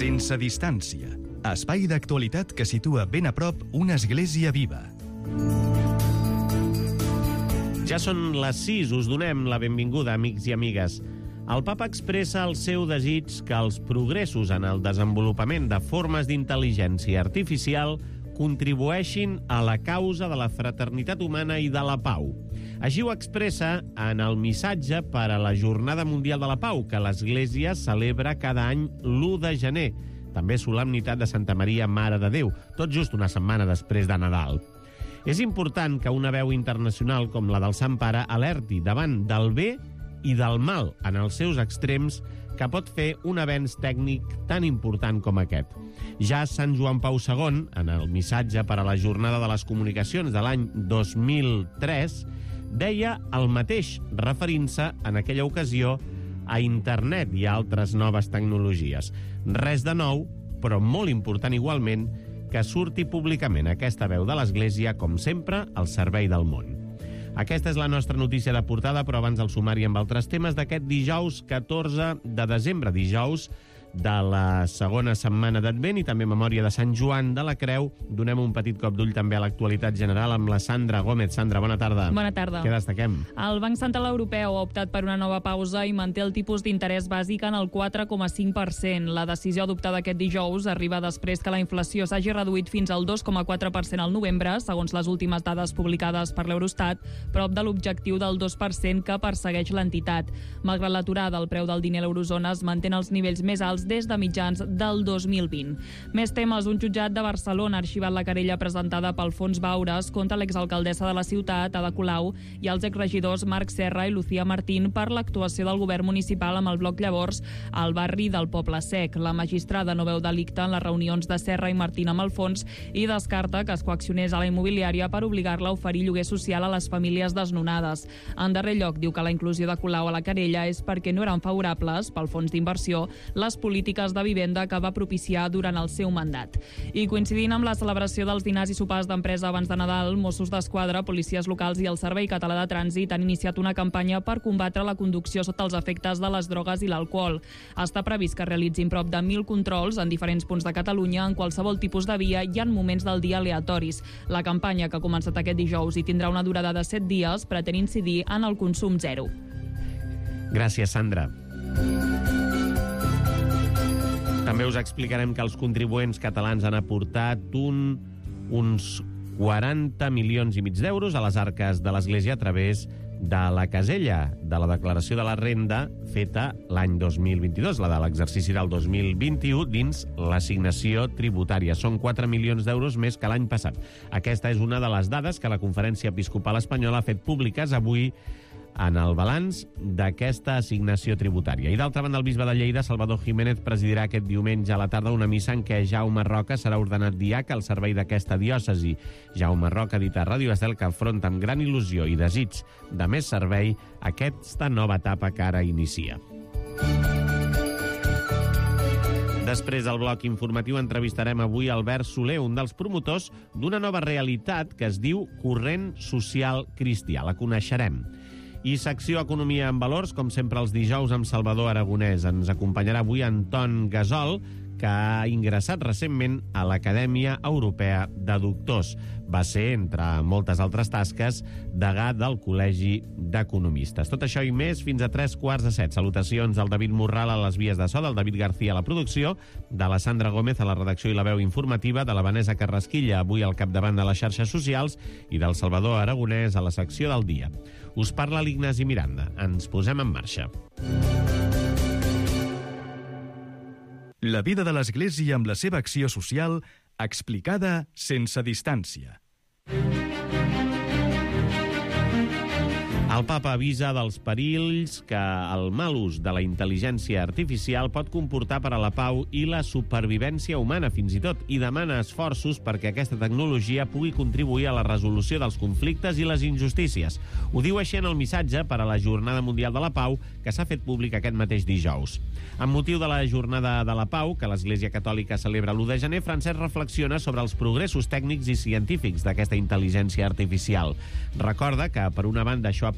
Sense distància. Espai d'actualitat que situa ben a prop una església viva. Ja són les 6, us donem la benvinguda, amics i amigues. El papa expressa el seu desig que els progressos en el desenvolupament de formes d'intel·ligència artificial contribueixin a la causa de la fraternitat humana i de la pau. Així ho expressa en el missatge per a la Jornada Mundial de la Pau, que l'Església celebra cada any l'1 de gener, també solemnitat de Santa Maria, Mare de Déu, tot just una setmana després de Nadal. És important que una veu internacional com la del Sant Pare alerti davant del bé i del mal en els seus extrems que pot fer un avenç tècnic tan important com aquest. Ja Sant Joan Pau II, en el missatge per a la Jornada de les Comunicacions de l'any 2003, deia el mateix, referint-se en aquella ocasió a internet i a altres noves tecnologies. Res de nou, però molt important igualment, que surti públicament aquesta veu de l'Església, com sempre, al servei del món. Aquesta és la nostra notícia de portada, però abans el sumari amb altres temes d'aquest dijous 14 de desembre, dijous de la segona setmana d'Advent i també memòria de Sant Joan de la Creu. Donem un petit cop d'ull també a l'actualitat general amb la Sandra Gómez. Sandra, bona tarda. Bona tarda. Què destaquem? El Banc Central Europeu ha optat per una nova pausa i manté el tipus d'interès bàsic en el 4,5%. La decisió adoptada aquest dijous arriba després que la inflació s'hagi reduït fins al 2,4% al novembre, segons les últimes dades publicades per l'Eurostat, prop de l'objectiu del 2% que persegueix l'entitat. Malgrat l'aturada, el preu del diner a l'eurozona es manté als nivells més alts des de mitjans del 2020. Més temes. Un jutjat de Barcelona ha arxivat la querella presentada pel Fons Baures contra l'exalcaldessa de la ciutat, Ada Colau, i els exregidors Marc Serra i Lucía Martín per l'actuació del govern municipal amb el bloc Llavors al barri del Poble Sec. La magistrada no veu delicte en les reunions de Serra i Martín amb el fons i descarta que es coaccionés a la immobiliària per obligar-la a oferir lloguer social a les famílies desnonades. En darrer lloc, diu que la inclusió de Colau a la querella és perquè no eren favorables, pel fons d'inversió, les polítiques de vivenda que va propiciar durant el seu mandat. I coincidint amb la celebració dels dinars i sopars d'empresa abans de Nadal, Mossos d'Esquadra, policies locals i el Servei Català de Trànsit han iniciat una campanya per combatre la conducció sota els efectes de les drogues i l'alcohol. Està previst que realitzin prop de 1.000 controls en diferents punts de Catalunya en qualsevol tipus de via i en moments del dia aleatoris. La campanya, que ha començat aquest dijous i tindrà una durada de 7 dies, pretén incidir en el consum zero. Gràcies, Sandra. També us explicarem que els contribuents catalans han aportat uns 40 milions i mig d'euros a les arques de l'Església a través de la casella de la declaració de la renda feta l'any 2022, la de l'exercici del 2021, dins l'assignació tributària. Són 4 milions d'euros més que l'any passat. Aquesta és una de les dades que la Conferència Episcopal Espanyola ha fet públiques avui en el balanç d'aquesta assignació tributària. I d'altra banda, el bisbe de Lleida, Salvador Jiménez, presidirà aquest diumenge a la tarda una missa en què Jaume Roca serà ordenat diaca al servei d'aquesta diòcesi. Jaume Roca ha dit a Ràdio Estel que afronta amb gran il·lusió i desig de més servei aquesta nova etapa que ara inicia. Després del bloc informatiu entrevistarem avui Albert Soler, un dels promotors d'una nova realitat que es diu Corrent Social Cristià. La coneixerem. I secció Economia en Valors, com sempre els dijous amb Salvador Aragonès. Ens acompanyarà avui Anton Gasol, que ha ingressat recentment a l'Acadèmia Europea de Doctors. Va ser, entre moltes altres tasques, degà del Col·legi d'Economistes. Tot això i més fins a 3:15. Salutacions del David Morral a les vies de so, del David García a la producció, de la Sandra Gómez a la redacció i la veu informativa, de la Vanessa Carrasquilla, avui al capdavant de les xarxes socials, i del Salvador Aragonès a la secció del dia. Us parla l'Ignasi Miranda. Ens posem en marxa. La vida de l'Església amb la seva acció social explicada sense distància. El papa avisa dels perills que el mal ús de la intel·ligència artificial pot comportar per a la pau i la supervivència humana, fins i tot, i demana esforços perquè aquesta tecnologia pugui contribuir a la resolució dels conflictes i les injustícies. Ho diu així en el missatge per a la Jornada Mundial de la Pau, que s'ha fet públic aquest mateix dijous. Amb motiu de la Jornada de la Pau, que l'Església Catòlica celebra l'1 de gener, Francesc reflexiona sobre els progressos tècnics i científics d'aquesta intel·ligència artificial. Recorda que, per una banda, això ha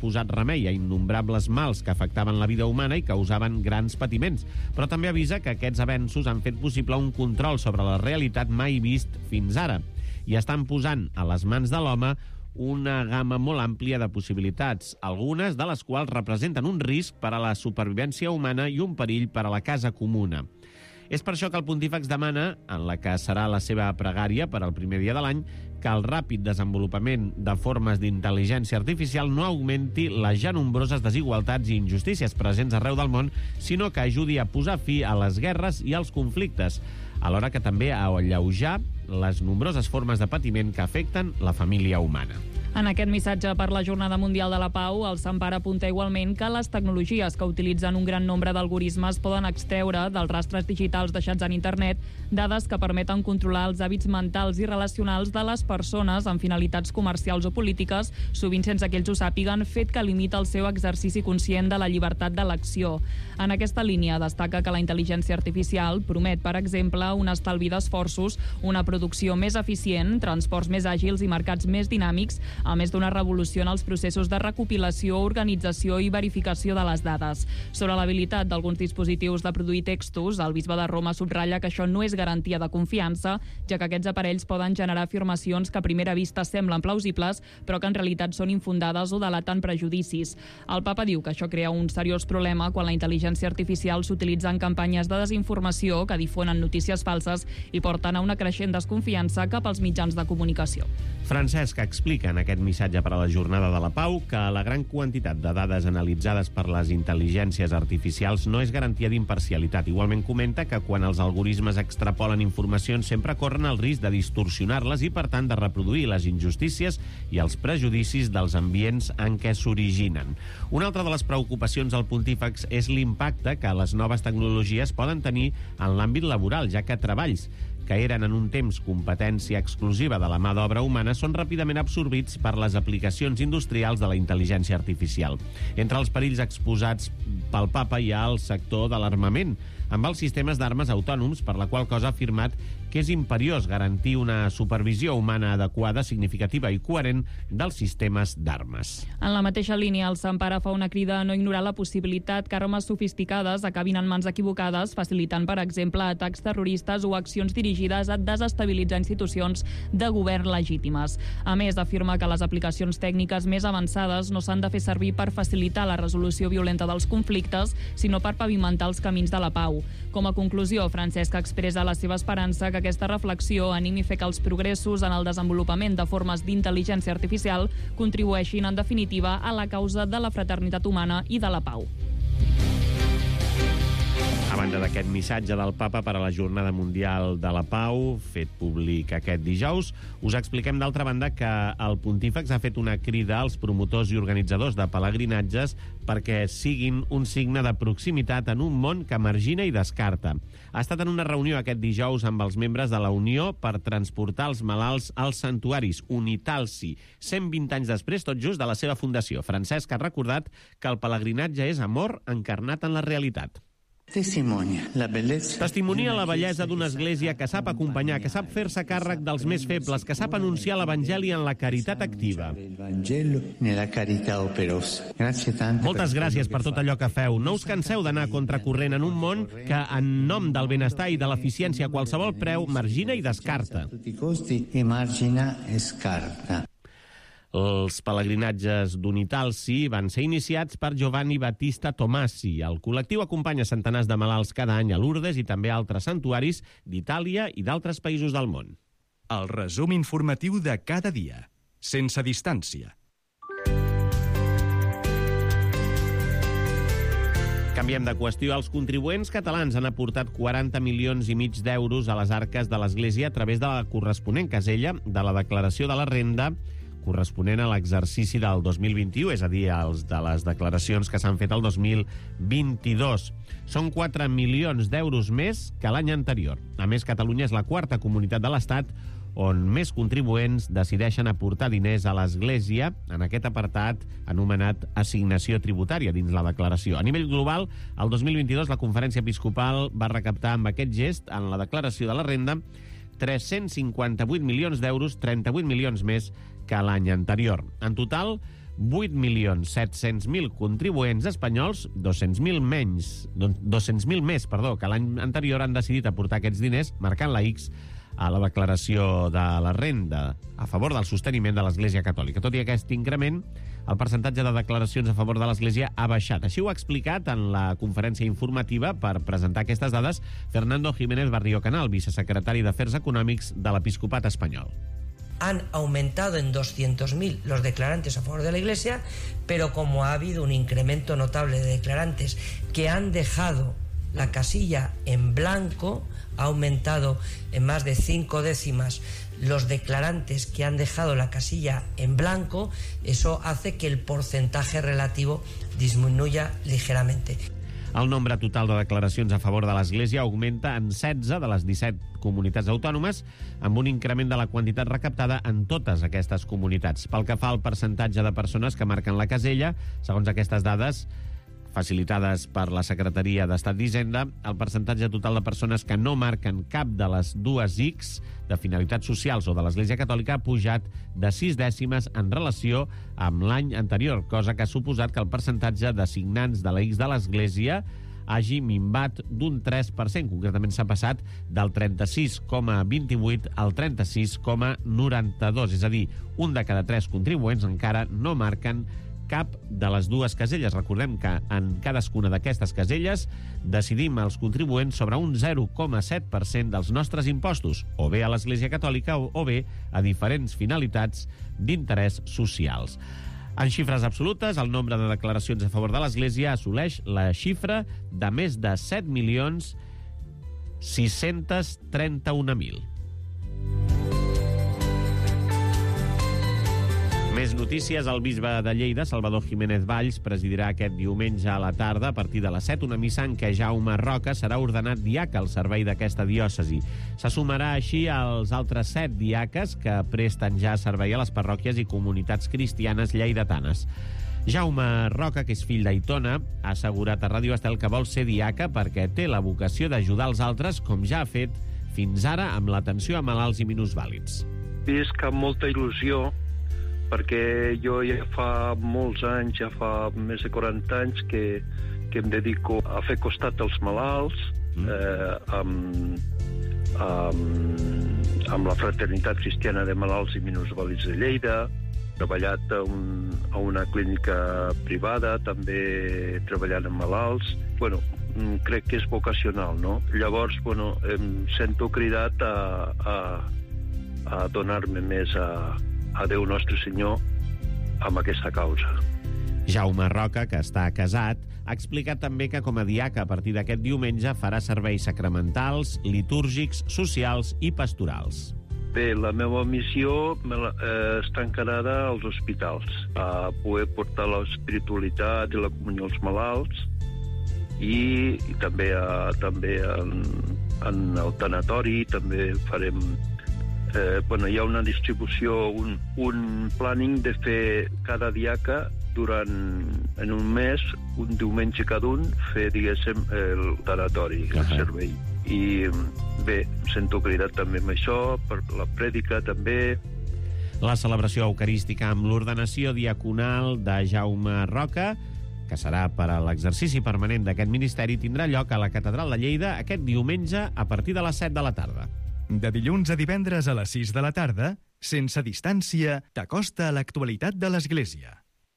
posat remei a innombrables mals que afectaven la vida humana i causaven grans patiments, però també avisa que aquests avenços han fet possible un control sobre la realitat mai vist fins ara i estan posant a les mans de l'home una gamma molt àmplia de possibilitats, algunes de les quals representen un risc per a la supervivència humana i un perill per a la casa comuna. És per això que el Pontífex demana, en la que serà la seva pregària per al primer dia de l'any, que el ràpid desenvolupament de formes d'intel·ligència artificial no augmenti les ja nombroses desigualtats i injustícies presents arreu del món, sinó que ajudi a posar fi a les guerres i als conflictes, alhora que també a alleujar les nombroses formes de patiment que afecten la família humana. En aquest missatge per la Jornada Mundial de la Pau, el Sant Pare apunta igualment que les tecnologies que utilitzen un gran nombre d'algoritmes poden extreure dels rastres digitals deixats en internet dades que permeten controlar els hàbits mentals i relacionals de les persones amb finalitats comercials o polítiques, sovint sense que ells ho sàpiguen, fet que limita el seu exercici conscient de la llibertat d'elecció. En aquesta línia destaca que la intel·ligència artificial promet, per exemple, un estalvi d'esforços, una producció més eficient, transports més àgils i mercats més dinàmics, a més d'una revolució en els processos de recopilació, organització i verificació de les dades. Sobre l'habilitat d'alguns dispositius de produir textos, el bisbe de Roma subratlla que això no és garantia de confiança, ja que aquests aparells poden generar afirmacions que a primera vista semblen plausibles, però que en realitat són infundades o delaten prejudicis. El papa diu que això crea un seriós problema quan la intel·ligència artificial s'utilitza en campanyes de desinformació que difonen notícies falses i porten a una creixent desconfiança cap als mitjans de comunicació. Francesc explica en aquest missatge per a la Jornada de la Pau que la gran quantitat de dades analitzades per les intel·ligències artificials no és garantia d'imparcialitat. Igualment comenta que quan els algoritmes extrapolen informacions sempre corren el risc de distorsionar-les i, per tant, de reproduir les injustícies i els prejudicis dels ambients en què s'originen. Una altra de les preocupacions del Pontífex és l'impacte que les noves tecnologies poden tenir en l'àmbit laboral, ja que treballs que eren en un temps competència exclusiva de la mà d'obra humana són ràpidament absorbits per les aplicacions industrials de la intel·ligència artificial. Entre els perills exposats pel papa hi ha el sector de l'armament, amb els sistemes d'armes autònoms, per la qual cosa ha afirmat que és imperiós garantir una supervisió humana adequada, significativa i coherent dels sistemes d'armes. En la mateixa línia, el Sant Pare fa una crida a no ignorar la possibilitat que armes sofisticades acabin en mans equivocades, facilitant, per exemple, atacs terroristes o accions dirigides a desestabilitzar institucions de govern legítimes. A més, afirma que les aplicacions tècniques més avançades no s'han de fer servir per facilitar la resolució violenta dels conflictes, sinó per pavimentar els camins de la pau. Com a conclusió, Francesc expressa la seva esperança que aquesta reflexió animi a fer que els progressos en el desenvolupament de formes d'intel·ligència artificial contribueixin, en definitiva, a la causa de la fraternitat humana i de la pau. A banda d'aquest missatge del papa per a la Jornada Mundial de la Pau, fet públic aquest dijous, us expliquem d'altra banda que el Pontífex ha fet una crida als promotors i organitzadors de pelegrinatges perquè siguin un signe de proximitat en un món que margina i descarta. Ha estat en una reunió aquest dijous amb els membres de la Unió per transportar els malalts als santuaris, Unitalsi, 120 anys després, tot just, de la seva fundació. Francesc ha recordat que el pelegrinatge és amor encarnat en la realitat. Testimonia la bellesa d'una església que sap acompanyar, que sap fer-se càrrec dels més febles, que sap anunciar l'Evangeli en la caritat activa. Moltes gràcies per tot allò que feu. No us canseu d'anar contracorrent en un món que, en nom del benestar i de l'eficiència a qualsevol preu, margina i descarta. Els pelegrinatges d'Unitalsi van ser iniciats per Giovanni Battista Tomasi. El col·lectiu acompanya centenars de malalts cada any a Lourdes i també a altres santuaris d'Itàlia i d'altres països del món. El resum informatiu de cada dia, sense distància. Canviem de qüestió. Els contribuents catalans han aportat 40 milions i mig d'euros a les arques de l'Església a través de la corresponent casella de la declaració de la renda corresponent a l'exercici del 2021, és a dir, els de les declaracions que s'han fet el 2022. Són 4 milions d'euros més que l'any anterior. A més, Catalunya és la quarta comunitat de l'Estat on més contribuents decideixen aportar diners a l'Església en aquest apartat anomenat assignació tributària dins la declaració. A nivell global, el 2022 la Conferència Episcopal va recaptar amb aquest gest en la declaració de la renda 358 milions d'euros, 38 milions més que l'any anterior. En total, 8.700.000 contribuents espanyols, 200.000 més que l'any anterior, han decidit aportar aquests diners, marcant la X a la declaració de la renda a favor del sosteniment de l'Església Catòlica. Tot i aquest increment, el percentatge de declaracions a favor de l'Església ha baixat. Així ho ha explicat en la conferència informativa per presentar aquestes dades Fernando Jiménez Barrio Canal, vicesecretari d'Afers Econòmics de l'Episcopat espanyol. Han aumentado en 200.000 los declarantes a favor de la Iglesia, pero como ha habido un incremento notable de declarantes que han dejado la casilla en blanco, ha aumentado en más de 5 décimas los declarantes que han dejado la casilla en blanco, eso hace que el porcentaje relativo disminuya ligeramente. El nombre total de declaracions a favor de l'Església augmenta en 16 de les 17 comunitats autònomes, amb un increment de la quantitat recaptada en totes aquestes comunitats. Pel que fa al percentatge de persones que marquen la casella, segons aquestes dades facilitades per la Secretaria d'Estat d'Hisenda, el percentatge total de persones que no marquen cap de les dues X de finalitats socials o de l'Església Catòlica ha pujat de 6 dècimes en relació amb l'any anterior, cosa que ha suposat que el percentatge de signants de la X de l'Església hagi minvat d'un 3%. Concretament s'ha passat del 36,28 al 36,92. És a dir, un de cada 3 contribuents encara no marquen cap de les dues caselles. Recordem que en cadascuna d'aquestes caselles decidim els contribuents sobre un 0,7% dels nostres impostos, o bé a l'Església Catòlica o bé a diferents finalitats d'interès socials. En xifres absolutes, el nombre de declaracions a favor de l'Església assoleix la xifra de més de 7.631.000. Més notícies. El bisbe de Lleida, Salvador Jiménez Valls, presidirà aquest diumenge a la tarda, a partir de les 7, una missa en què Jaume Roca serà ordenat diaca al servei d'aquesta diòcesi. Se sumarà així als altres 7 diaques que presten ja servei a les parròquies i comunitats cristianes lleidatanes. Jaume Roca, que és fill d'Aitona, ha assegurat a Ràdio Estel que vol ser diaca perquè té la vocació d'ajudar els altres, com ja ha fet fins ara amb l'atenció a malalts i minusvàlids. Visc amb molta il·lusió, perquè jo ja fa molts anys, ja fa més de 40 anys que em dedico a fer costat als malalts, amb la Fraternitat Cristiana de Malalts i Minusvàlids de Lleida. He treballat a una clínica privada, també treballant amb malalts. Crec que és vocacional, no? Llavors, em sento cridat a donar-me més a Déu Nostre Senyor amb aquesta causa. Jaume Roca, que està casat, ha explicat també que com a diaca a partir d'aquest diumenge farà serveis sacramentals, litúrgics, socials i pastorals. Bé, la meva missió està encarada als hospitals, a poder portar l'espiritualitat i la comunió als malalts i també en el tanatori també farem. Hi ha una distribució, un planning de fer cada diaca en un mes, un diumenge cada un, fer, diguéssim, el tanatori, el servei. I bé, sento cridat també amb això, per la prèdica també. La celebració eucarística amb l'ordenació diaconal de Jaume Roca, que serà per a l'exercici permanent d'aquest ministeri, tindrà lloc a la Catedral de Lleida aquest diumenge a partir de les 7 de la tarda. De dilluns a divendres a les 6 de la tarda, sense distància, t'acosta a l'actualitat de l'Església.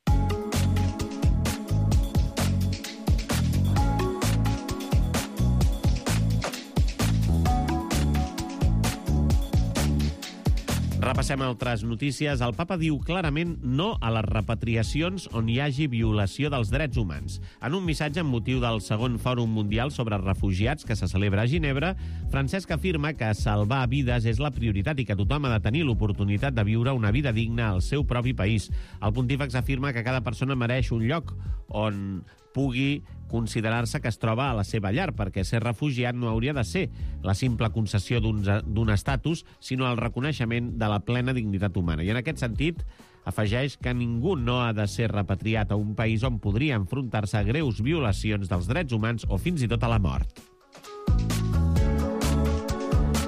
Repassem altres notícies. El papa diu clarament no a les repatriacions on hi hagi violació dels drets humans. En un missatge amb motiu del segon Fòrum Mundial sobre refugiats que se celebra a Ginebra, Francesc afirma que salvar vides és la prioritat i que tothom ha de tenir l'oportunitat de viure una vida digna al seu propi país. El pontífex afirma que cada persona mereix un lloc on pugui considerar-se que es troba a la seva llar, perquè ser refugiat no hauria de ser la simple concessió d'un estatus, sinó el reconeixement de la plena dignitat humana. I en aquest sentit, afegeix que ningú no ha de ser repatriat a un país on podria enfrontar-se a greus violacions dels drets humans o fins i tot a la mort.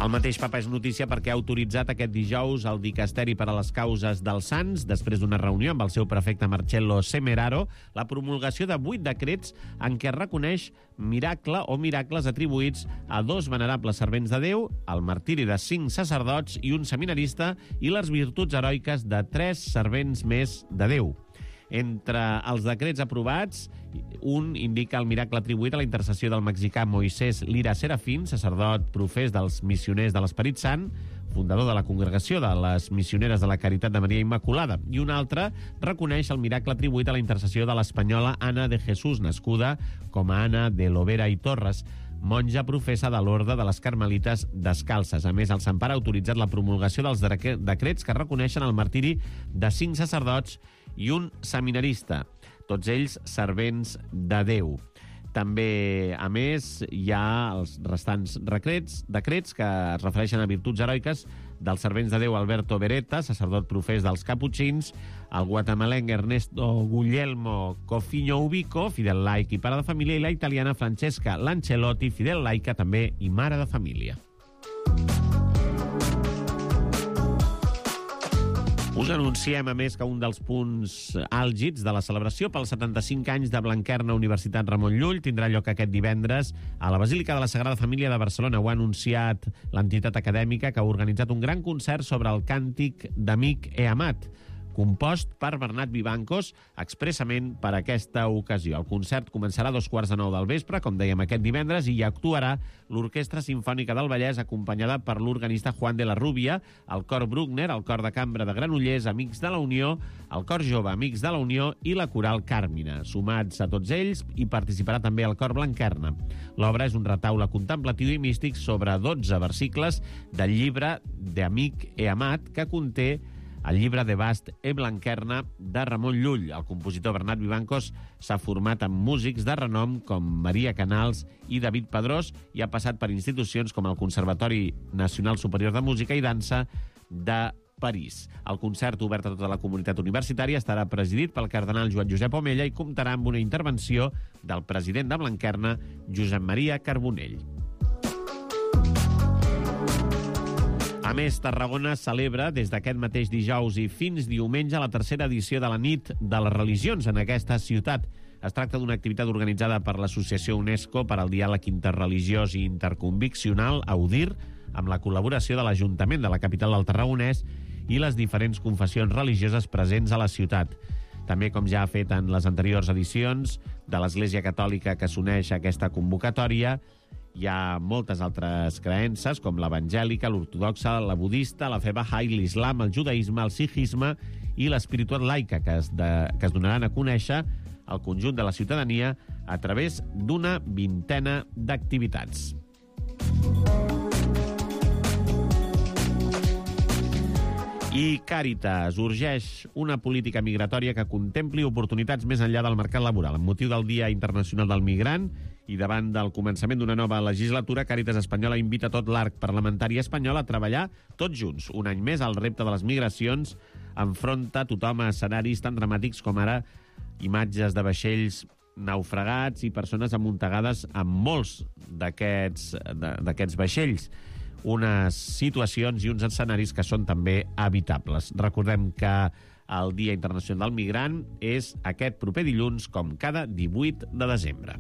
El mateix papa és notícia perquè ha autoritzat aquest dijous el Dicasteri per a les Causes dels Sants, després d'una reunió amb el seu prefecte Marcello Semeraro, la promulgació de 8 decrets en què es reconeix miracle o miracles atribuïts a 2 venerables servents de Déu, el martiri de 5 sacerdots i un seminarista, i les virtuts heroiques de 3 servents més de Déu. Entre els decrets aprovats, un indica el miracle atribuït a la intercessió del mexicà Moisés Lira Serafín, sacerdot profés dels missioners de l'Esperit Sant, fundador de la Congregació de les Missioneres de la Caritat de Maria Immaculada, i un altre reconeix el miracle atribuït a la intercessió de l'espanyola Anna de Jesús, nascuda com a Anna de Lovera i Torres, monja professa de l'Orde de les Carmelites Descalces. A més, el Sant Pare ha autoritzat la promulgació dels decrets que reconeixen el martiri de 5 sacerdots i un seminarista, tots ells servents de Déu. També, a més, hi ha els restants decrets que es refereixen a virtuts heroiques dels servents de Déu Alberto Beretta, sacerdot profés dels Caputxins, el guatemalenc Ernesto Guglielmo Cofiño Ubico, fidel laic i pare de família, i la italiana Francesca Lancelotti, fidel laica també i mare de família. Us anunciem, a més, que un dels punts àlgids de la celebració pels 75 anys de Blanquerna Universitat Ramon Llull tindrà lloc aquest divendres a la Basílica de la Sagrada Família de Barcelona. Ho ha anunciat l'entitat acadèmica, que ha organitzat un gran concert sobre el càntic d'Amic e Amat, compost per Bernat Vivancos expressament per aquesta ocasió. El concert començarà a 2:15 del vespre, com dèiem, aquest divendres, i hi actuarà l'Orquestra Simfònica del Vallès, acompanyada per l'organista Juan de la Rubia, el Cor Bruckner, el Cor de Cambra de Granollers, Amics de la Unió, el Cor Jove Amics de la Unió i la Coral Càrmina. Sumats a tots ells, hi participarà també el Cor Blanquerna. L'obra és un retaule contemplatiu i místic sobre 12 versicles del llibre d'Amic e Amat, que conté el llibre de Bast e Blanquerna de Ramon Llull. El compositor Bernat Vivancos s'ha format amb músics de renom com Maria Canals i David Pedrós i ha passat per institucions com el Conservatori Nacional Superior de Música i Dansa de París. El concert, obert a tota la comunitat universitària, estarà presidit pel cardenal Joan Josep Omella i comptarà amb una intervenció del president de Blanquerna, Josep Maria Carbonell. A més, Tarragona celebra des d'aquest mateix dijous i fins diumenge la 3a edició de la Nit de les Religions en aquesta ciutat. Es tracta d'una activitat organitzada per l'Associació UNESCO per al Diàleg Interreligiós i Interconviccional, AUDIR, amb la col·laboració de l'Ajuntament de la capital del Tarragonès i les diferents confessions religioses presents a la ciutat. També, com ja ha fet en les anteriors edicions, de l'Església Catòlica que s'uneix a aquesta convocatòria, hi ha moltes altres creences, com l'evangèlica, l'ortodoxa, la budista, la fe Bahá'í, l'islam, el judaïsme, el sikhisme i l'espiritualitat laica, que es donaran a conèixer al conjunt de la ciutadania a través d'una 20a d'activitats. I Càritas urgeix una política migratòria que contempli oportunitats més enllà del mercat laboral. Amb motiu del Dia Internacional del Migrant i davant del començament d'una nova legislatura, Càritas Espanyola invita tot l'arc parlamentari espanyol a treballar tots junts. Un any més, el repte de les migracions enfronta tothom a escenaris tan dramàtics com ara imatges de vaixells naufragats i persones amuntegades amb molts d'aquests vaixells. Unes situacions i uns escenaris que són també evitables. Recordem que el Dia Internacional del Migrant és aquest proper dilluns, com cada 18 de desembre.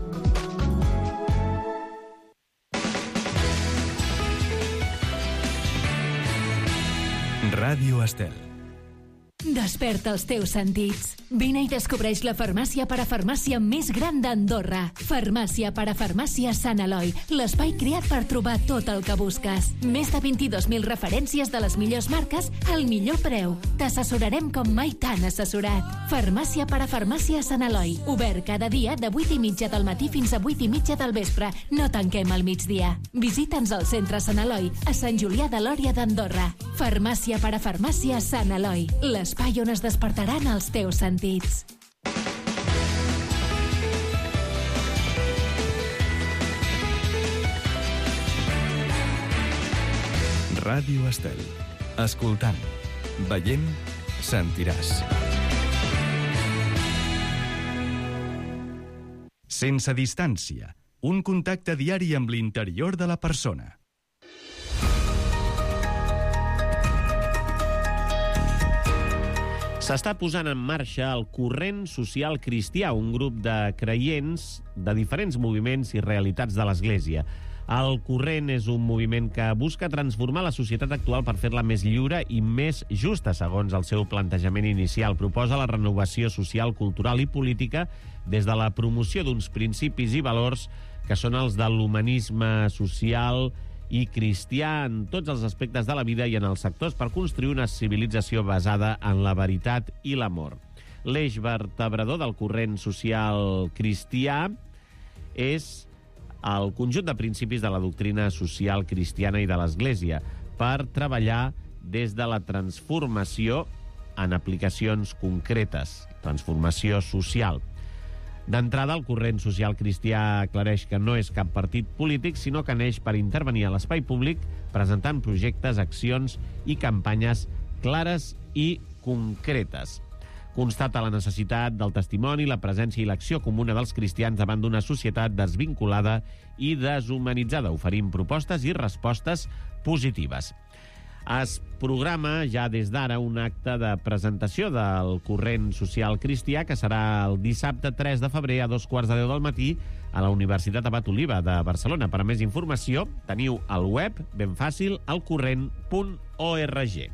Ràdio Estel. Desperta els teus sentits. Vine i descobreix la farmàcia parafarmàcia més gran d'Andorra. Farmàcia parafarmàcia Sant Eloi, l'espai creat per trobar tot el que busques. Més de 22.000 referències de les millors marques al millor preu. T'assessorarem com mai t'han assessorat. Farmàcia parafarmàcia Sant Eloi, obert cada dia de 8:30 del matí fins a 8:30 del vespre. No tanquem al migdia. Visita'ns al centre Sant Eloi, a Sant Julià de Lòria d'Andorra. Farmàcia parafarmàcia Sant Eloi, l'espai on es despertaran els teus sentits. Ràdio Estel. Escoltant, veient, sentiràs. Sense distància. Un contacte diari amb l'interior de la persona. S'està posant en marxa el Corrent Social Cristià, un grup de creients de diferents moviments i realitats de l'Església. El Corrent és un moviment que busca transformar la societat actual per fer-la més lliure i més justa, segons el seu plantejament inicial. Proposa la renovació social, cultural i política des de la promoció d'uns principis i valors que són els de l'humanisme social i cristià en tots els aspectes de la vida i en els sectors per construir una civilització basada en la veritat i l'amor. L'eix vertebrador del Corrent Social Cristià és el conjunt de principis de la doctrina social cristiana i de l'Església per treballar des de la transformació en aplicacions concretes, transformació social. D'entrada, el Corrent Social Cristià aclareix que no és cap partit polític, sinó que neix per intervenir a l'espai públic presentant projectes, accions i campanyes clares i concretes. Constata la necessitat del testimoni, la presència i l'acció comuna dels cristians davant d'una societat desvinculada i deshumanitzada, oferint propostes i respostes positives. Es programa ja des d'ara un acte de presentació del Corrent Social Cristià que serà el dissabte 3 de febrer a 2:15 del matí a la Universitat Abat Oliba de Barcelona. Per a més informació teniu al web, ben fàcil, elcorrent.org.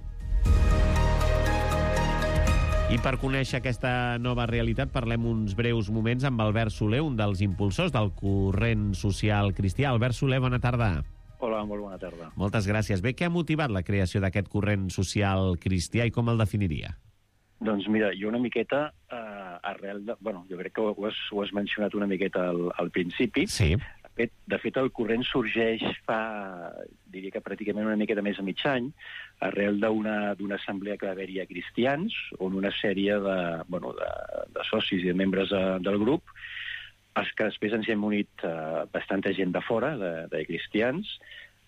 I per conèixer aquesta nova realitat parlem uns breus moments amb Albert Soler, un dels impulsors del Corrent Social Cristià. Albert Soler, bona tarda. Hola, molt bona tarda. Moltes gràcies. Bé, què ha motivat la creació d'aquest Corrent Social Cristià i com el definiria? Doncs mira, jo una miqueta arrel de... Bueno, jo crec que ho has mencionat una miqueta al principi. Sí. De fet, el corrent sorgeix fa, diria que pràcticament una miqueta més de mig any, arrel d'una assemblea que va haver-hi a cristians, on una sèrie de socis i de membres del grup, els que després ens hem unit bastanta gent de fora, de cristians,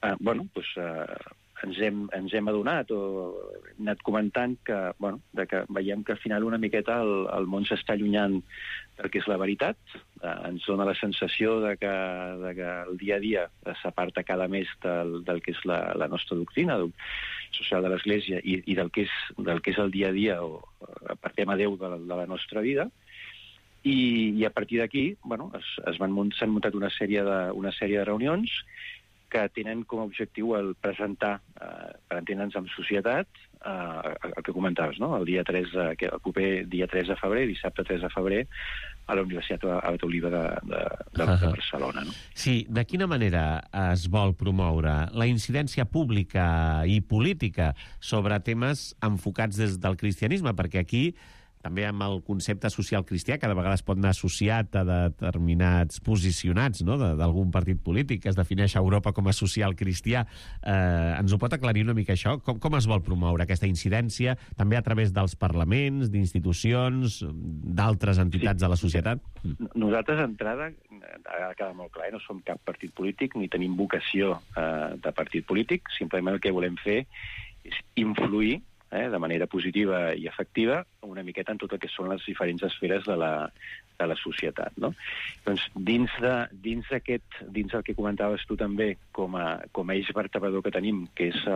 ens hem adonat o hem anat comentant que veiem que al final una miqueta el món s'està allunyant del que és la veritat. Ens dona la sensació de que el dia a dia s'aparta cada més del que és la nostra doctrina social de l'Església i del que és el dia a dia, o apartem a Déu de la nostra vida. I a partir d'aquí s'han muntat una sèrie de reunions que tenen com a objectiu el presentar, per entendre'ns amb societat, el que comentaves, no? El proper dia 3 de febrer, dissabte 3 de febrer, a la Universitat Abat Oliba de Barcelona. No? Sí, de quina manera es vol promoure la incidència pública i política sobre temes enfocats des del cristianisme? Perquè aquí també amb el concepte social cristià, que de vegades pot anar associat a determinats posicionats, no?, d'algun partit polític que es defineix a Europa com a social cristià. Ens ho pot aclarir una mica això? Com es vol promoure aquesta incidència, també a través dels parlaments, d'institucions, d'altres entitats de la societat? Nosaltres, d'entrada, ha quedat molt clar, no som cap partit polític, ni tenim vocació de partit polític, simplement el que volem fer és influir de manera positiva i efectiva una miqueta en tot el que són les diferents esferes de la societat. No? Doncs dins el que comentaves tu també com a eix vertebrador que tenim, que és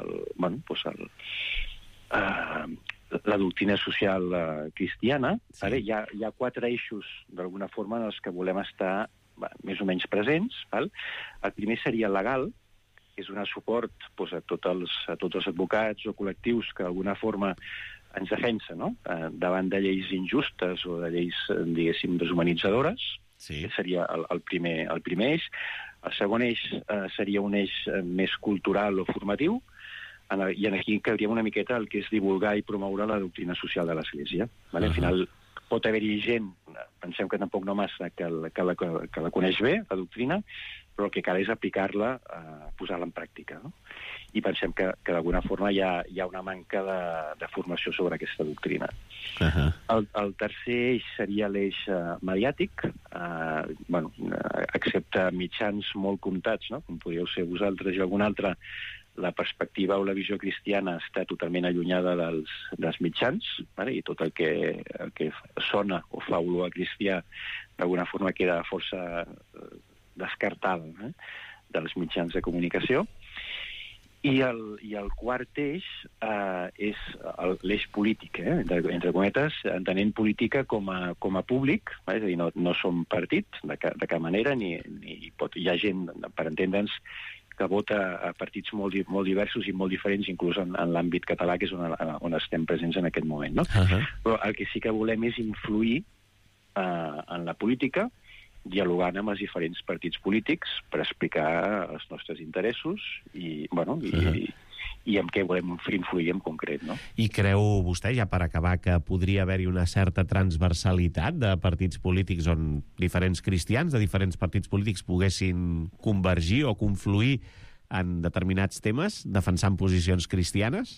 la doctrina social cristiana, sí. Hi ha 4 eixos d'alguna forma en els que volem estar més o menys presents. Val? El primer seria legal, que és donar suport a tots els advocats o col·lectius que d'alguna forma ens defensen, no? Davant de lleis injustes o de lleis, diguéssim, deshumanitzadores. Sí. Que seria el primer eix. El segon eix seria un eix més cultural o formatiu, i aquí caldria una miqueta el que és divulgar i promoure la doctrina social de l'Església. Vale? Al final pot haver-hi gent, pensem que tampoc no massa, que la coneix bé, la doctrina, però el que cal és aplicar-la, posar-la en pràctica. No? I pensem que d'alguna forma hi ha una manca de formació sobre aquesta doctrina. El tercer eix seria l'eix mediàtic, excepte mitjans molt comptats, no? Com podríeu ser vosaltres i algun altre, la perspectiva o la visió cristiana està totalment allunyada dels mitjans, vale? I tot el que sona o fa olor a cristià d'alguna forma queda força descartada dels mitjans de comunicació. I el quart eix és l'eix polític, entre cometes, entenent política com a públic, és a dir, no som partit de cap manera, hi ha gent, per entendre'ns, que vota a partits molt diversos i molt diferents, inclús en l'àmbit català, que és on estem presents en aquest moment, no? Però el que sí que volem és influir en la política, dialogant amb els diferents partits polítics per explicar els nostres interessos i en què volem influir en concret, no? I creu vostè, ja per acabar, que podria haver-hi una certa transversalitat de partits polítics on diferents cristians de diferents partits polítics poguessin convergir o confluir en determinats temes, defensant posicions cristianes?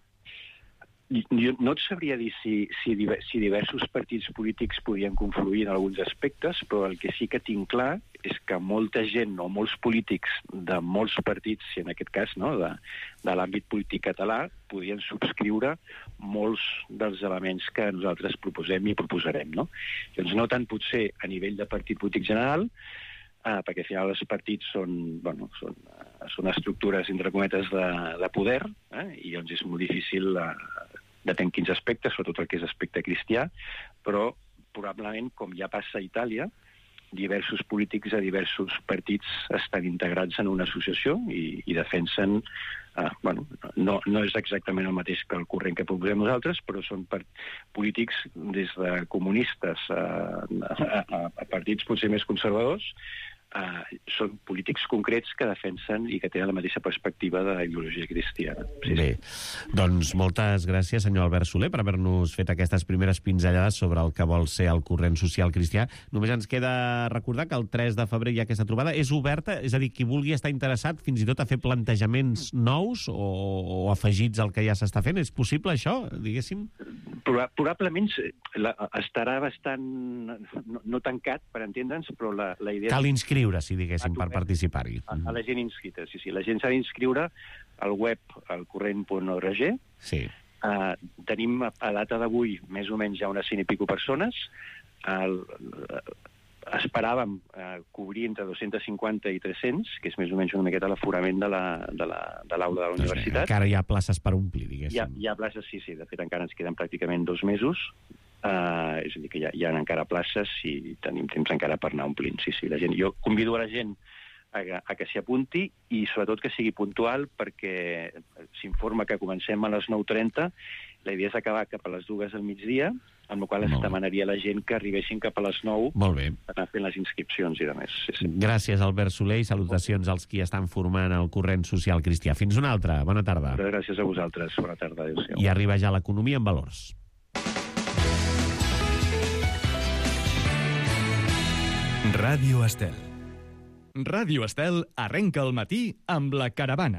Jo no et sabria dir si diversos partits polítics podien confluir en alguns aspectes, però el que sí que tinc clar és que molta gent o molts polítics de molts partits, si en aquest cas, no, de l'àmbit polític català, podien subscriure molts dels elements que nosaltres proposem i proposarem, no? Doncs no tant potser a nivell de partit polític general, perquè al final els partits són estructures, entre cometes, de poder, i doncs és molt difícil depèn quins aspectes, sobretot el que és aspecte cristià, però probablement, com ja passa a Itàlia, diversos polítics de diversos partits estan integrats en una associació i defensen, no és exactament el mateix que el corrent que proposem nosaltres, però són polítics des de comunistes a partits potser més conservadors, són polítics concrets que defensen i que tenen la mateixa perspectiva de la ideologia cristiana. Bé, doncs moltes gràcies, senyor Albert Soler, per haver-nos fet aquestes primeres pinzellades sobre el que vol ser el corrent social cristià. Només ens queda recordar que el 3 de febrer hi ha aquesta trobada. És oberta? És a dir, qui vulgui estar interessat fins i tot a fer plantejaments nous o afegits al que ja s'està fent? És possible això, diguéssim? Probablement estarà bastant no tancat, per entendre'ns, però la idea... Cal inscriure-s'hi, diguéssim, per participar-hi. A la gent inscrita, sí. La gent s'ha d'inscriure al web alcorrent.org. Sí. Tenim a data d'avui més o menys ja unes 100 i pico persones. Esperàvem cobrir entre 250 i 300, que és més o menys una miqueta l'aforament de l'aula de la universitat. Encara hi ha places per omplir, diguéssim. Hi ha places, sí. De fet, encara ens queden pràcticament 2 mesos. És a dir, que hi ha encara places i tenim temps encara per anar omplint. Sí, la gent. Jo convido a la gent a que s'hi apunti i sobretot que sigui puntual perquè s'informa que comencem a les 9:30. La idea és acabar cap a les 2 del migdia, amb la qual es demanaria a la gent que arribessin cap a les 9 per anar fent les inscripcions i demés. Sí. Gràcies, Albert Soler, i salutacions als qui estan formant el corrent social cristià. Fins una altra. Bona tarda. Gràcies a vosaltres. Bona tarda. Adéu-siau. I arriba ja l'economia en valors. Ràdio Estel. Ràdio Estel arrenca el matí amb La Caravana.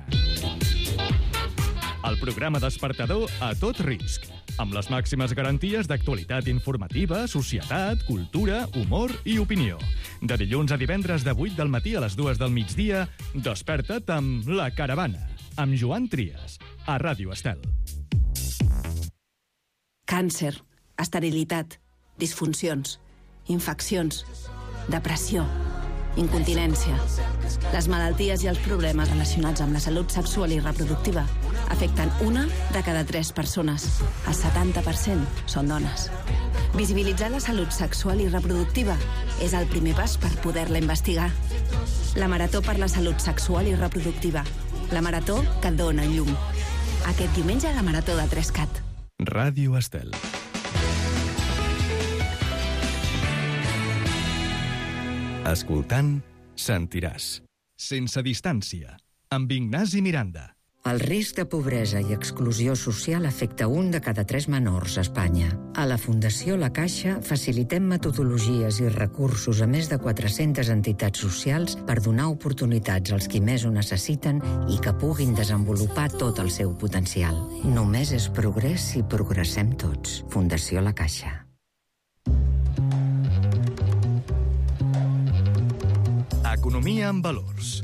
El programa despertador a tot risc, amb les màximes garanties d'actualitat informativa, societat, cultura, humor i opinió. De dilluns a divendres de 8 del matí a les 2 del migdia, desperta't amb La Caravana, amb Joan Trias, a Ràdio Estel. Càncer, esterilitat, disfuncions, infeccions, depressió, incontinència. Les malalties i els problemes relacionats amb la salut sexual i reproductiva afecten 1 de cada 3 persones. El 70% són dones. Visibilitzar la salut sexual i reproductiva és el primer pas per poder-la investigar. La Marató per la Salut Sexual i Reproductiva. La marató que dona llum. Aquest diumenge la Marató de 3CAT. Ràdio Estel. Escoltant, sentiràs. Sense distància, amb Ignasi Miranda. El risc de pobresa i exclusió social afecta 1 de cada 3 menors a Espanya. A la Fundació La Caixa facilitem metodologies i recursos a més de 400 entitats socials per donar oportunitats als qui més ho necessiten i que puguin desenvolupar tot el seu potencial. Només és progrés si progressem tots. Fundació La Caixa. Economia en valors.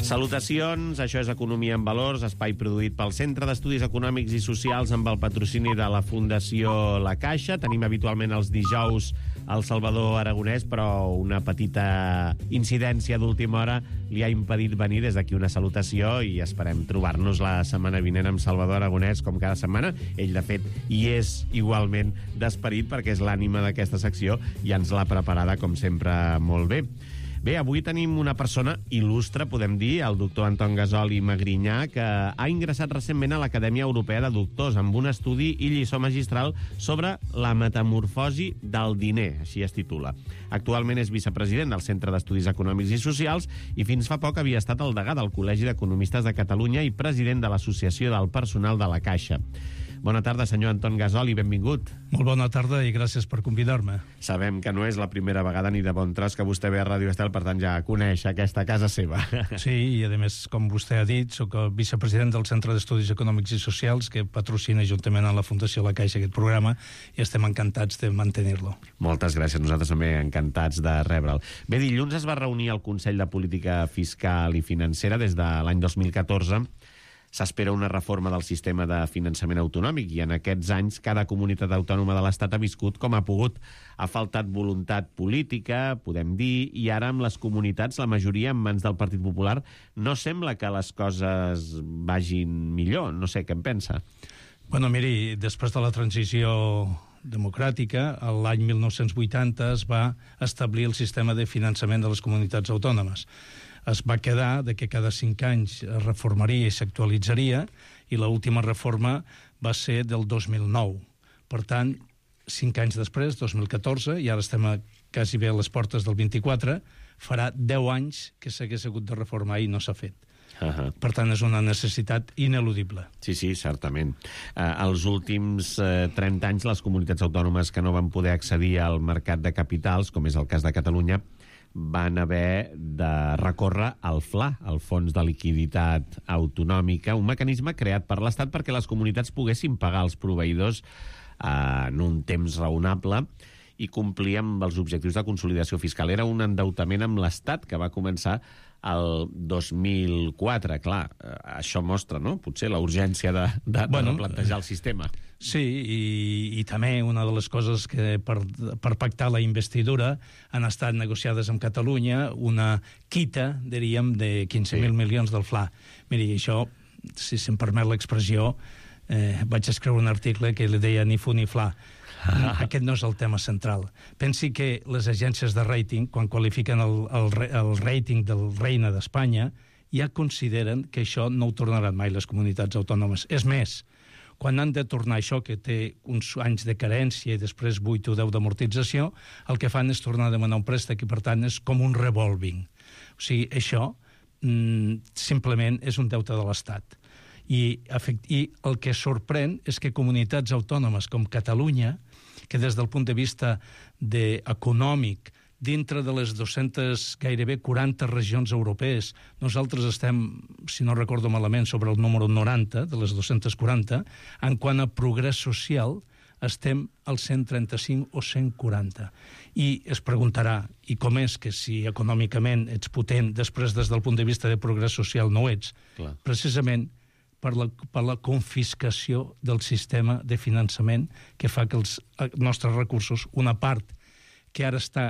Salutacions, això és Economia en Valors, espai produït pel Centre d'Estudis Econòmics i Socials amb el patrocini de la Fundació La Caixa. Tenim habitualment els dijous el Salvador Aragonès, però una petita incidència d'última hora li ha impedit venir. Des d'aquí una salutació i esperem trobar-nos la setmana vinent amb Salvador Aragonès, com cada setmana. Ell, de fet, hi és igualment d'esperit, perquè és l'ànima d'aquesta secció i ens l'ha preparada, com sempre, molt bé. Bé, avui tenim una persona il·lustre, podem dir, el doctor Anton Gasol i Magrinyà, que ha ingressat recentment a l'Acadèmia Europea de Doctors amb un estudi i lliçó magistral sobre la metamorfosi del diner, així es titula. Actualment és vicepresident del Centre d'Estudis Econòmics i Socials i fins fa poc havia estat el degà del Col·legi d'Economistes de Catalunya i president de l'Associació del Personal de la Caixa. Bona tarda, senyor Anton Gasol, i benvingut. Molt bona tarda i gràcies per convidar-me. Sabem que no és la primera vegada ni de bon tros que vostè ve a Ràdio Estel, per tant ja coneix aquesta casa seva. Sí, i a més, com vostè ha dit, soc el vicepresident del Centre d'Estudis Econòmics i Socials, que patrocina juntament amb la Fundació La Caixa aquest programa, i estem encantats de mantenir-lo. Moltes gràcies, nosaltres també encantats de rebre'l. Bé, dilluns es va reunir el Consell de Política Fiscal i Financera des de l'any 2014. S'espera una reforma del sistema de finançament autonòmic i en aquests anys cada comunitat autònoma de l'Estat ha viscut com ha pogut. Ha faltat voluntat política, podem dir, i ara amb les comunitats, la majoria en mans del Partit Popular, no sembla que les coses vagin millor. No sé, què en pensa? Bueno, miri, després de la transició democràtica, l'any 1980 es va establir el sistema de finançament de les comunitats autònomes. Es va quedar de que cada 5 anys es reformaria i s'actualitzaria, i l'última reforma va ser del 2009. Per tant, 5 anys després, 2014, i ara estem quasi bé a les portes del 24, farà 10 anys que s'hagués hagut de reformar i no s'ha fet. Per tant, és una necessitat ineludible. Sí, sí, certament. Els últims 30 anys, les comunitats autònomes que no van poder accedir al mercat de capitals, com és el cas de Catalunya, van haver de recórrer al FLA, el Fons de Liquiditat Autonòmica, un mecanisme creat per l'Estat perquè les comunitats poguessin pagar els proveïdors en un temps raonable i complir amb els objectius de consolidació fiscal. Era un endeutament amb l'Estat que va començar el 2004. Clar, això mostra, no?, potser la urgència de replantejar el sistema. Sí, i també una de les coses que per pactar la investidura han estat negociades amb Catalunya, una quita, diríem, de 15.000 milions del FLA. Miri, això, si se'm permet l'expressió, vaig escriure un article que li deia ni fu ni fla. Aquest no és el tema central. Pensi que les agències de rating, quan qualifiquen el rating del Reina d'Espanya, ja consideren que això no ho tornaran mai les comunitats autònomes. És més, quan han de tornar això, que té uns anys de carència i després 8 o 10 d'amortització, el que fan és tornar a demanar un préstec i, per tant, és com un revolving. O sigui, això simplement és un deute de l'Estat. I el que sorprèn és que comunitats autònomes com Catalunya, que des del punt de vista econòmic, dintre de les 200, gairebé 40 regions europees, nosaltres estem, si no recordo malament, sobre el número 90 de les 240, en quant a progrés social, estem al 135 o 140. I es preguntarà, i com és que si econòmicament ets potent, després des del punt de vista de progrés social no ho ets? Clar. Precisament per la confiscació del sistema de finançament que fa que els nostres recursos, una part que ara està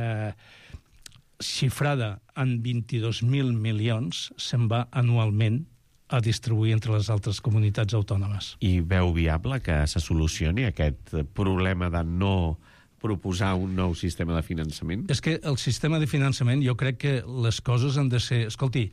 xifrada en 22.000 milions, se'n va anualment a distribuir entre les altres comunitats autònomes. I veu viable que se solucioni aquest problema de no proposar un nou sistema de finançament? És que el sistema de finançament, jo crec que les coses han de ser... Escolti,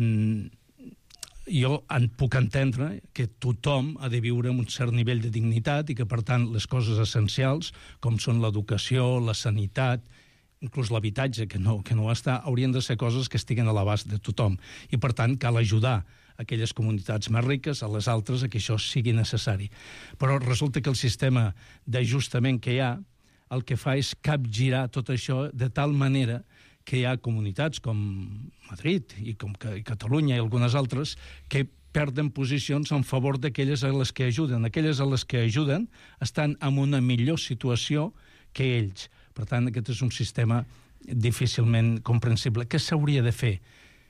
jo puc entendre que tothom ha de viure amb un cert nivell de dignitat i que, per tant, les coses essencials, com són l'educació, la sanitat, inclús l'habitatge, que no està, haurien de ser coses que estiguen a l'abast de tothom. I, per tant, cal ajudar aquelles comunitats més riques, a les altres, a que això sigui necessari. Però resulta que el sistema d'ajustament que hi ha, el que fa és capgirar tot això de tal manera que hi ha comunitats com Madrid i com Catalunya i algunes altres que perden posicions en favor d'aquelles a les que ajuden. Aquelles a les que ajuden estan en una millor situació que ells. Per tant, aquest és un sistema difícilment comprensible. Què s'hauria de fer?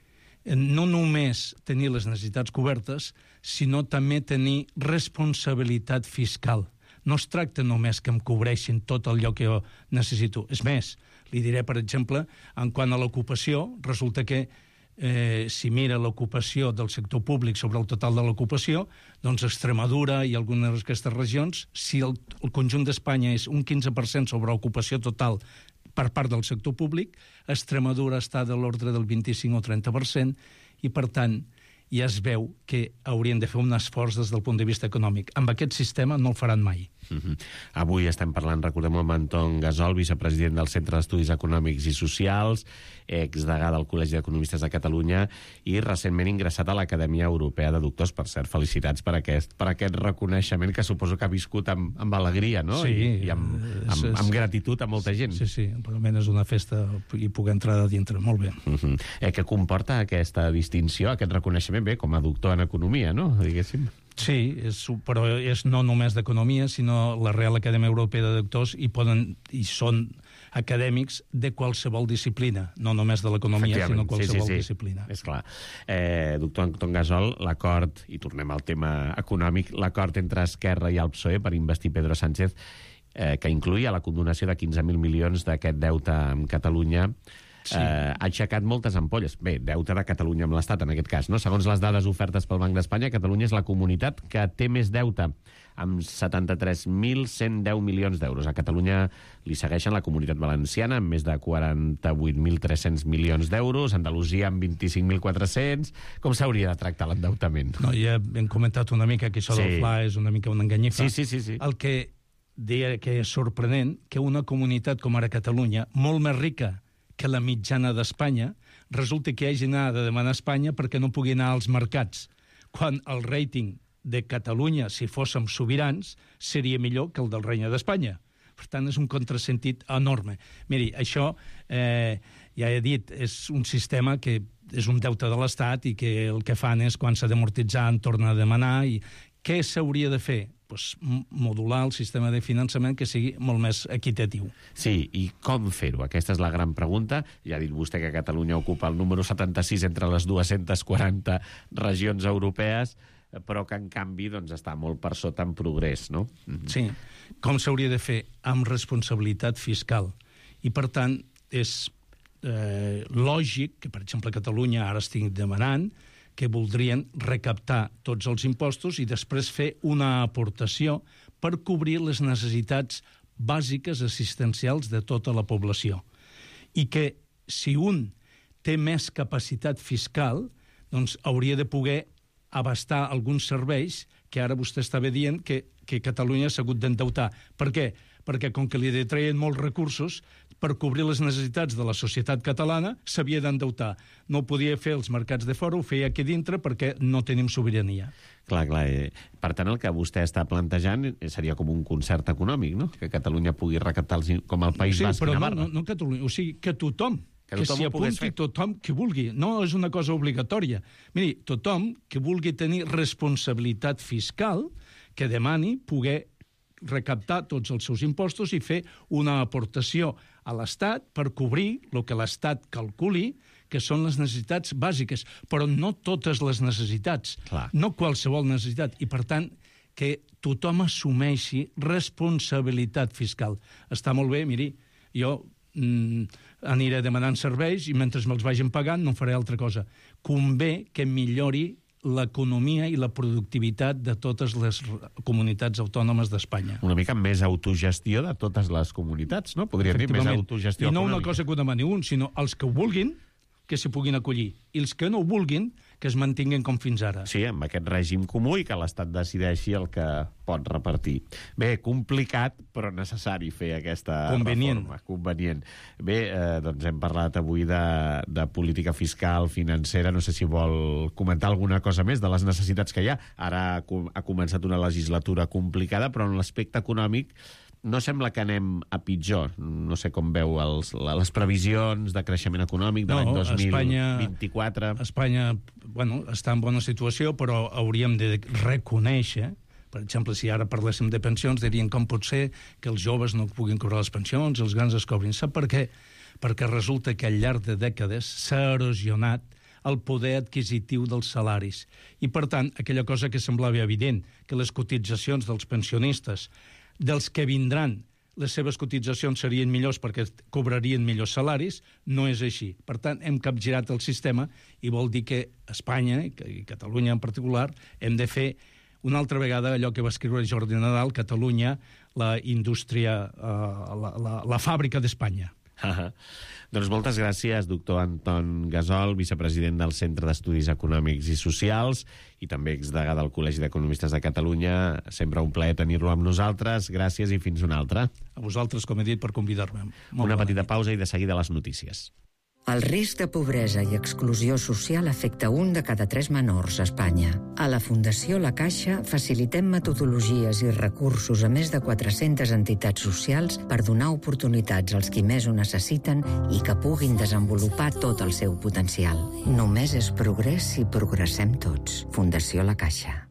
no només tenir les necessitats cobertes, sinó també tenir responsabilitat fiscal. No es tracta només que em cobreixin tot allò que jo necessito. És més, li diré, per exemple, en quant a l'ocupació, resulta que si mira l'ocupació del sector públic sobre el total de l'ocupació, doncs Extremadura i algunes d'aquestes regions, si el conjunt d'Espanya és un 15% sobre l'ocupació total per part del sector públic, Extremadura està de l'ordre del 25 o 30%, i per tant ja es veu que haurien de fer un esforç des del punt de vista econòmic. Amb aquest sistema no el faran mai. Avui estem parlant, recordem, amb Anton Gasol, vicepresident del Centre d'Estudis Econòmics i Socials, exdegà del Col·legi d'Economistes de Catalunya i recentment ingressat a l'Acadèmia Europea de Doctors. Per cert, felicitats per aquest reconeixement que suposo que ha viscut amb alegria, no? Sí. I amb gratitud a molta gent. Sí, realment és una festa i puc entrar a dintre, molt bé. Què comporta aquesta distinció, aquest reconeixement, bé, com a doctor en Economia, no? Diguéssim. Sí, però és no només d'Economia, sinó la Real Acadèmia Europea de Doctors i són acadèmics de qualsevol disciplina, no només de l'economia, sinó qualsevol disciplina. És clar. Doctor Anton Gasol, l'acord, i tornem al tema econòmic, l'acord entre Esquerra i el PSOE per investir Pedro Sánchez, que incluïa la condonació de 15.000 milions d'aquest deute amb Catalunya, ha aixecat moltes ampolles. Bé, deute de Catalunya amb l'Estat, en aquest cas, no? Segons les dades ofertes pel Banc d'Espanya, Catalunya és la comunitat que té més deute, amb 73.110 milions d'euros. A Catalunya li segueixen la Comunitat Valenciana, amb més de 48.300 milions d'euros, Andalusia amb 25.400... Com s'hauria de tractar l'endeutament? No, ja hem comentat una mica que això del FLA és una mica una enganyifa. Sí. El que deia que és sorprenent que una comunitat com ara Catalunya, molt més rica que la mitjana d'Espanya, resulta que hagi anat a demanar a Espanya perquè no pugui anar als mercats, quan el rating de Catalunya, si fóssim sobirans, seria millor que el del Regne d'Espanya. Per tant, és un contrasentit enorme. Miri, això, ja he dit, és un sistema que és un deute de l'Estat i que el que fan és, quan s'ha d'amortitzar, en torna a demanar. I què s'hauria de fer? Pues modular el sistema de finançament que sigui molt més equitatiu. Sí, i com fer-ho? Aquesta és la gran pregunta. Ja ha dit vostè que Catalunya ocupa el número 76 entre les 240 regions europees, però que, en canvi, doncs, està molt per sota en progrés, no? Sí. Com s'hauria de fer? Amb responsabilitat fiscal. I, per tant, és lògic que, per exemple, a Catalunya ara estic demanant que voldrien recaptar tots els impostos i després fer una aportació per cobrir les necessitats bàsiques assistencials de tota la població. I que si un té més capacitat fiscal, doncs hauria de poder abastar alguns serveis que ara vostè estava dient que Catalunya s'ha hagut d'endeutar. Per què? Perquè com que li detreien molts recursos, per cobrir les necessitats de la societat catalana s'havia d'endeutar. No podia fer els mercats de fora, ho feia aquí dintre perquè no tenim sobirania. Clar. Per tant, el que vostè està plantejant seria com un concert econòmic, no? Que Catalunya pugui recaptar com el País Basc i Navarra. No Catalunya, o sigui, que tothom que s'hi apunti, tothom que vulgui. No és una cosa obligatòria. Miri, tothom que vulgui tenir responsabilitat fiscal, que demani poder recaptar tots els seus impostos i fer una aportació a l'Estat per cobrir el que l'Estat calculi que són les necessitats bàsiques, però no totes les necessitats, no qualsevol necessitat, i per tant que tothom assumeixi responsabilitat fiscal. Està molt bé, miri, jo aniré demanant serveis i mentre me'ls vagin pagant no faré altra cosa. Convé que millori l'economia i la productivitat de totes les comunitats autònomes d'Espanya. Una mica més autogestió de totes les comunitats, no? Podríem dir més autogestió econòmica. I no una cosa que ho demani un, sinó els que ho vulguin, que s'hi puguin acollir. I els que no ho vulguin, que es mantinguin com fins ara. Sí, amb aquest règim comú i que l'Estat decideixi el que pot repartir. Bé, complicat, però necessari fer aquesta reforma. Convenient. Bé, doncs hem parlat avui de política fiscal, financera. No sé si vol comentar alguna cosa més de les necessitats que hi ha. Ara ha començat una legislatura complicada, però en l'aspecte econòmic no sembla que anem a pitjor. No sé com veu les previsions de creixement econòmic de l'any 2024. Espanya, està en bona situació, però hauríem de reconèixer, per exemple, si ara parléssim de pensions, dirien com pot ser que els joves no puguin cobrar les pensions, els grans es cobrin. Sap per què? Perquè resulta que al llarg de dècades s'ha erosionat el poder adquisitiu dels salaris. I, per tant, aquella cosa que semblava evident, que les cotitzacions dels pensionistes, dels que vindran, les seves cotitzacions serien millors perquè cobrarien millors salaris, no és així. Per tant, hem capgirat el sistema i vol dir que Espanya, i Catalunya en particular, hem de fer una altra vegada allò que va escriure Jordi Nadal, Catalunya, la indústria, la fàbrica d'Espanya. Doncs moltes gràcies, doctor Anton Gasol, vicepresident del Centre d'Estudis Econòmics i Socials i també exdegà del Col·legi d'Economistes de Catalunya. Sempre un plaer tenir-lo amb nosaltres. Gràcies i fins una altra. A vosaltres, com he dit, per convidar-me. Una petita pausa i de seguida les notícies. El risc de pobresa i exclusió social afecta 1 de cada 3 menors a Espanya. A la Fundació La Caixa facilitem metodologies i recursos a més de 400 entitats socials per donar oportunitats als qui més ho necessiten i que puguin desenvolupar tot el seu potencial. Només és progrés si progressem tots. Fundació La Caixa.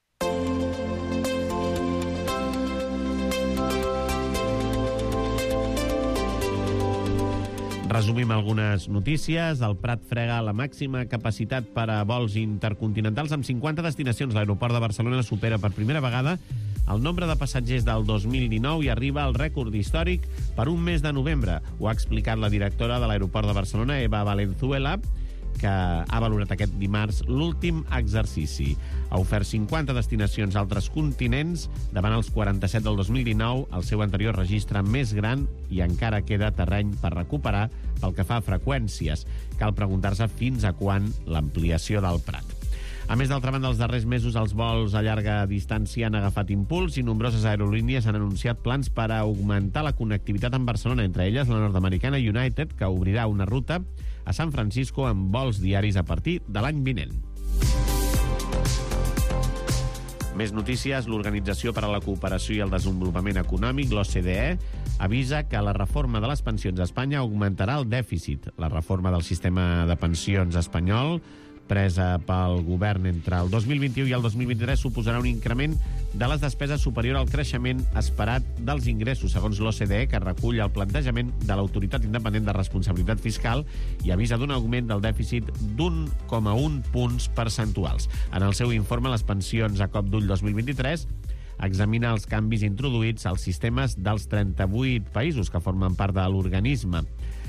Resumim algunes notícies. El Prat frega la màxima capacitat per a vols intercontinentals amb 50 destinacions. L'aeroport de Barcelona supera per primera vegada el nombre de passatgers del 2019 i arriba al rècord històric per un mes de novembre. Ho ha explicat la directora de l'aeroport de Barcelona, Eva Valenzuela, que ha valorat aquest dimarts l'últim exercici. Ha ofert 50 destinacions a altres continents davant els 47 del 2019, el seu anterior registre més gran, i encara queda terreny per recuperar pel que fa a freqüències. Cal preguntar-se fins a quan l'ampliació del Prat. A més, d'altra banda, els darrers mesos els vols a llarga distància han agafat impuls i nombroses aerolínies han anunciat plans per a augmentar la connectivitat amb Barcelona, entre elles la nord-americana United, que obrirà una ruta a San Francisco amb vols diaris a partir de l'any vinent. Més notícies. L'Organització per a la Cooperació i el Desenvolupament Econòmic, l'OCDE, avisa que la reforma de les pensions a Espanya augmentarà el dèficit. La reforma del sistema de pensions espanyol, presa pel govern entre el 2021 i el 2023, suposarà un increment de les despeses superior al creixement esperat dels ingressos, segons l'OCDE, que recull el plantejament de l'Autoritat Independent de Responsabilitat Fiscal i avisa d'un augment del dèficit d'1,1 punts percentuals. En el seu informe, les pensions a cop d'ull 2023 examina els canvis introduïts als sistemes dels 38 països que formen part de l'organisme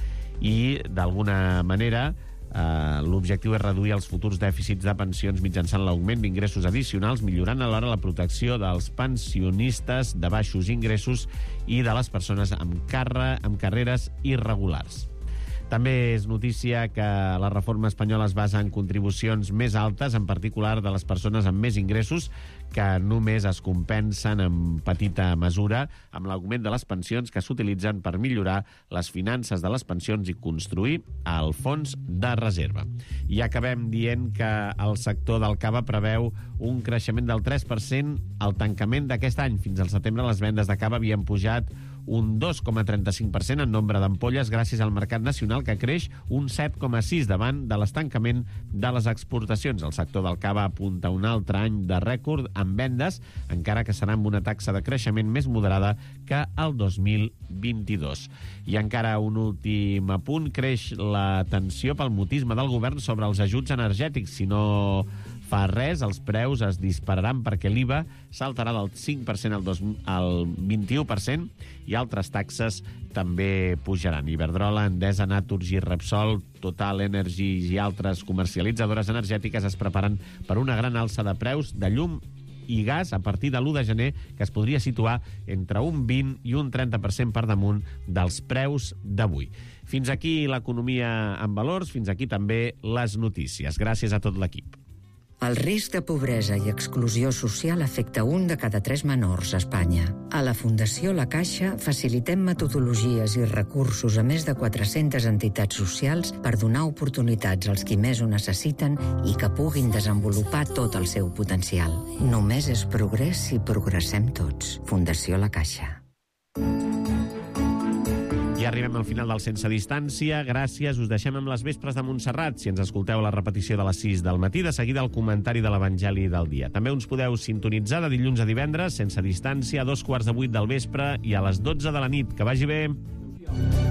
i, d'alguna manera, l'objectiu és reduir els futurs dèficits de pensions mitjançant l'augment d'ingressos addicionals, millorant alhora la protecció dels pensionistes de baixos ingressos i de les persones amb carreres irregulars. També és notícia que la reforma espanyola es basa en contribucions més altes, en particular de les persones amb més ingressos, que només es compensen en petita mesura amb l'augment de les pensions que s'utilitzen per millorar les finances de les pensions i construir el fons de reserva. I acabem dient que el sector del cava preveu un creixement del 3% al tancament d'aquest any. Fins al setembre les vendes de cava havien pujat un 2,35% en nombre d'ampolles gràcies al mercat nacional, que creix un 7,6% davant de l'estancament de les exportacions. El sector del cava apunta un altre any de rècord en vendes, encara que serà amb una taxa de creixement més moderada que el 2022. I encara un últim apunt. Creix la tensió pel mutisme del govern sobre els ajuts energètics. Si no fa res, els preus es dispararan perquè l'IVA saltarà del 5% al 21% i altres taxes també pujaran. Iberdrola, Endesa, Naturgy, Repsol, Total Energies i altres comercialitzadores energètiques es preparen per una gran alça de preus de llum i gas a partir de l'1 de gener, que es podria situar entre un 20 i un 30% per damunt dels preus d'avui. Fins aquí l'economia en valors, fins aquí també les notícies. Gràcies a tot l'equip. El risc de pobresa i exclusió social afecta 1 de cada 3 menors a Espanya. A la Fundació La Caixa facilitem metodologies i recursos a més de 400 entitats socials per donar oportunitats als qui més ho necessiten i que puguin desenvolupar tot el seu potencial. Només és progrés si progressem tots. Fundació La Caixa. Ja arribem al final del Sense Distància. Gràcies. Us deixem amb les vespres de Montserrat. Si ens escolteu a la repetició de les 6 del matí, de seguida el comentari de l'Evangeli del dia. També uns podeu sintonitzar de dilluns a divendres, Sense Distància, a 7:15 del vespre i a les 12 de la nit. Que vagi bé.